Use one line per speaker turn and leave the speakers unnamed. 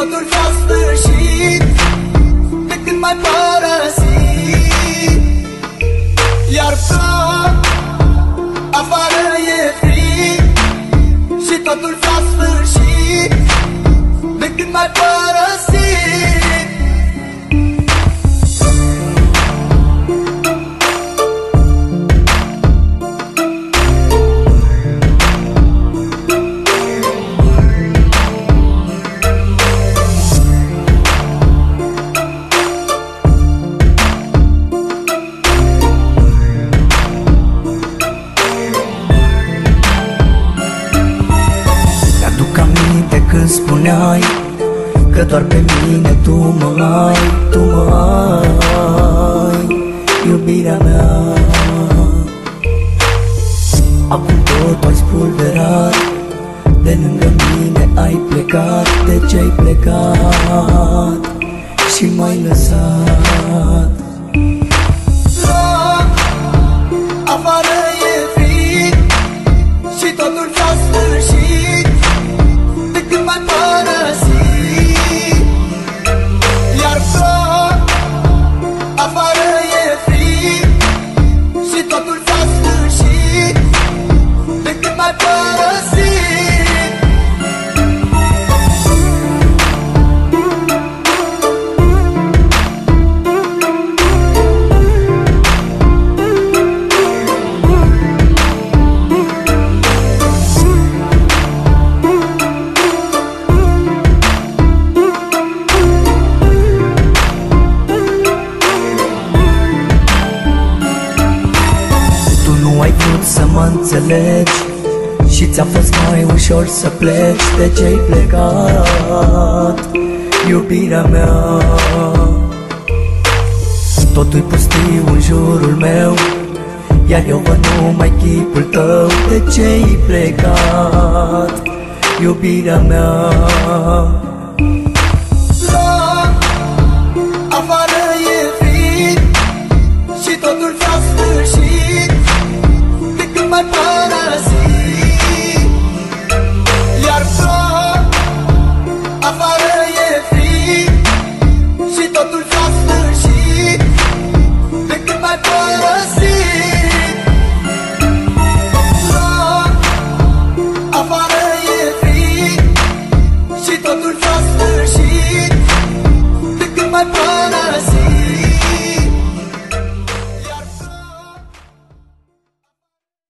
totul s-a sfârșit de când m-ai părăsit. Iar plouă, afară e frig și totul s-a sfârșit de când m-ai părăsit. Când spuneai că doar pe mine tu mă ai, tu mă ai, iubirea mea. Acum tot ai spulberat, de lângă mine ai plecat. De ce-ai plecat și m-ai lăsat? Afară e frig și totul s-a sfârșit de când m-ai părăsit. Iar plouă, afară e frig și totul s-a sfârșit de când m-ai părăsit. Ai vrut să mă înțelegi și ți-a fost mai ușor să pleci. De ce-ai plecat, iubirea mea? Totul-i pustiu în jurul meu, iar eu văd numai chipul tău. De ce-ai plecat, iubirea mea? Afară e frig și totul s-a sfârșit de când m-ai părăsit. Iar plouă, afară e frig și totul s-a sfârșit de când m-ai părăsit. Plouă, afară e frig și totul s-a sfârșit de când m-ai părăsit.